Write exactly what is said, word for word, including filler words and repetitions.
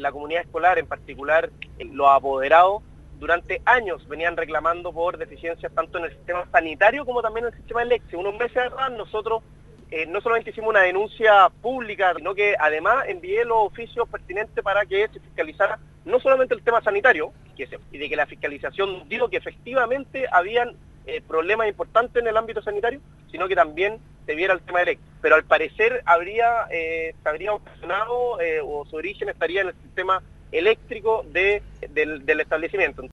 la comunidad escolar, en particular los apoderados, durante años venían reclamando por deficiencias tanto en el sistema sanitario como también en el sistema eléctrico. Unos meses atrás nosotros eh, no solamente hicimos una denuncia pública, sino que además envié los oficios pertinentes para que se fiscalizara no solamente el tema sanitario, que se, y de que la fiscalización dijo que efectivamente habían eh, problemas importantes en el ámbito sanitario, sino que también se viera el tema eléctrico. Pero al parecer habría, eh, se habría ocasionado eh, o su origen estaría en el sistema eléctrico de, del, del establecimiento.